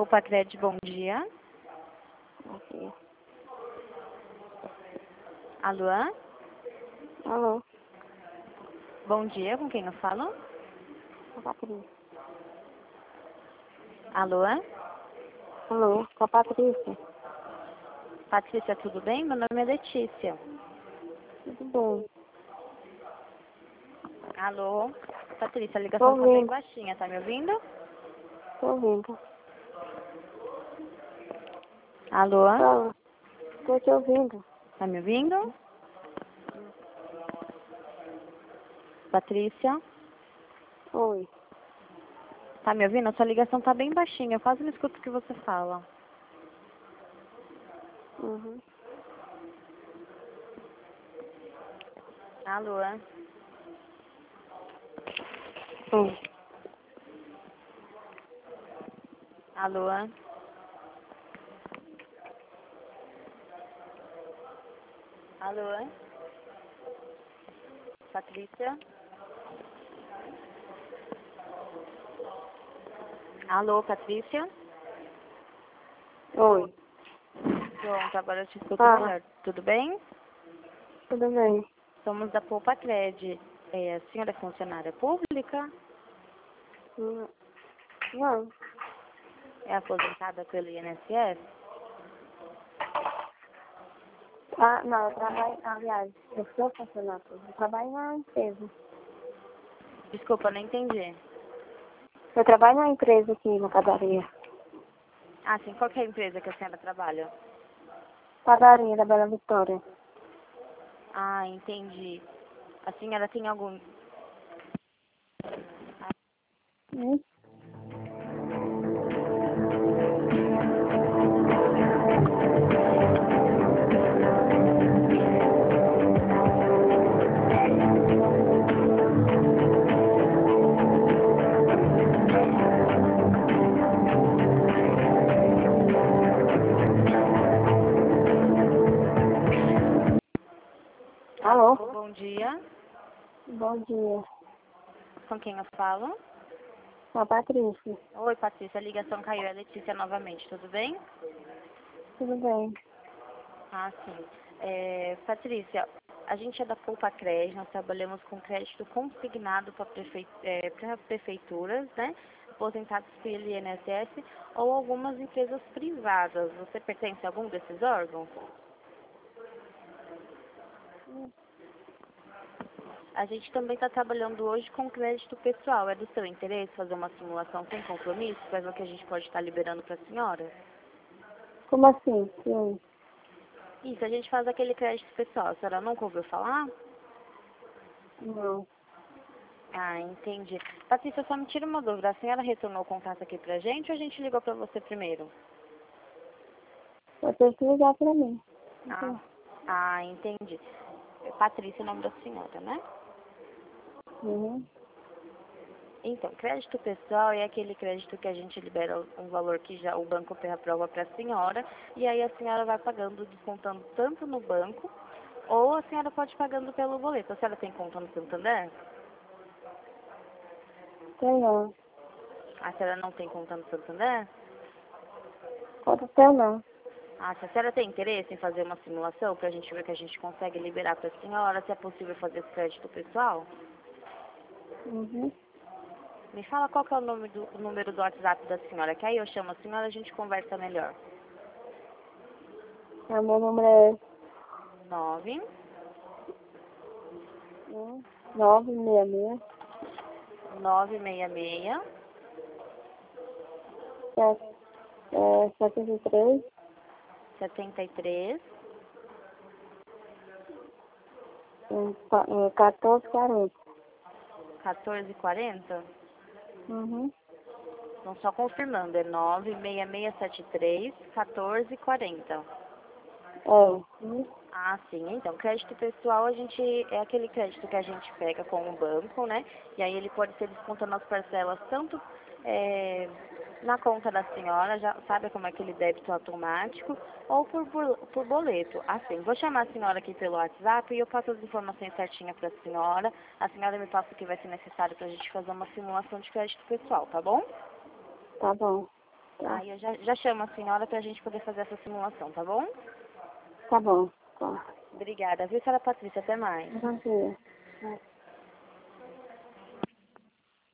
Poupa Crédito, bom dia. Aqui. Alô? Alô, Bom dia, com quem eu falo? com a Patrícia. Alô? Alô, com a Patrícia. Patrícia, tudo bem? Meu nome é Letícia. Tudo bem? Alô? Patrícia, a Tô ligação tá bem ouvindo, baixinha, tá me ouvindo? tô ouvindo. Alô? Tô te ouvindo. Tá me ouvindo? Patrícia? Oi. Tá me ouvindo? A sua ligação tá bem baixinha, eu quase não escuto o que você fala. Uhum. Alô? Oi. Alô? Alô? Patrícia? Alô, Patrícia? Oi. Pronto, agora eu te escuto Fala. melhor. Tudo bem? Tudo bem? Somos da Poupa Crédito. A senhora é funcionária pública? Não. É aposentada pelo INSS? Ah, não, eu trabalho, aliás, eu sou funcionária pública. Eu trabalho na empresa. Desculpa, não entendi. Eu trabalho na empresa aqui na padaria. Ah, sim. Qual que é a empresa que a senhora trabalha? Padaria da Bela Vitória. Ah, entendi. A senhora tem algum... Hum? Alô? Bom dia. Bom dia. Com quem eu falo? Com a Patrícia. Oi, Patrícia. A ligação caiu. É a Letícia novamente. Tudo bem? Tudo bem? Ah, sim. Patrícia, a gente é da Poupa Crédito. Nós trabalhamos com crédito consignado para prefeituras, né? Aposentados pelo INSS ou algumas empresas privadas. Você pertence a algum desses órgãos? A gente também está trabalhando hoje com crédito pessoal. É do seu interesse fazer uma simulação sem compromisso? Para ver o que a gente pode estar liberando para a senhora? Como assim? Sim. Isso, a gente faz aquele crédito pessoal. A senhora nunca ouviu falar? Não. Ah, entendi. Patrícia, só me tira uma dúvida. A senhora retornou o contato aqui pra gente ou a gente ligou para você primeiro? Vou ter que ligar pra mim. Entendi. Patrícia, o nome da senhora, né? Uhum. Então, crédito pessoal é aquele crédito que a gente libera um valor que já o banco aprova para a senhora, e aí a senhora vai pagando, descontando tanto no banco, ou a senhora pode ir pagando pelo boleto. A senhora tem conta no Santander? Tem não. A senhora não tem conta no Santander? Pode ter não. Ah, se a senhora tem interesse em fazer uma simulação para a gente ver que a gente consegue liberar para a senhora, se é possível fazer esse crédito pessoal? Uhum. Me fala qual que é o número do WhatsApp da senhora, que aí eu chamo a senhora e a gente conversa melhor. O meu número é 9 966 966 73 73 1440. 1440. Uhum. Então, só confirmando, é 96673 1440. É. Uhum. Ah, sim. Então, crédito pessoal, é aquele crédito que a gente pega com o banco, né? E aí ele pode ser descontando as parcelas tanto na conta da senhora, já sabe como é aquele débito automático, ou por boleto. Assim, vou chamar a senhora aqui pelo WhatsApp e eu passo as informações certinhas para a senhora. A senhora me passa o que vai ser necessário para a gente fazer uma simulação de crédito pessoal, tá bom? Tá bom. Tá. Aí eu já chamo a senhora pra gente poder fazer essa simulação, tá bom? Tá bom. Tá. Obrigada, viu, senhora Patrícia? Até mais. Bom dia.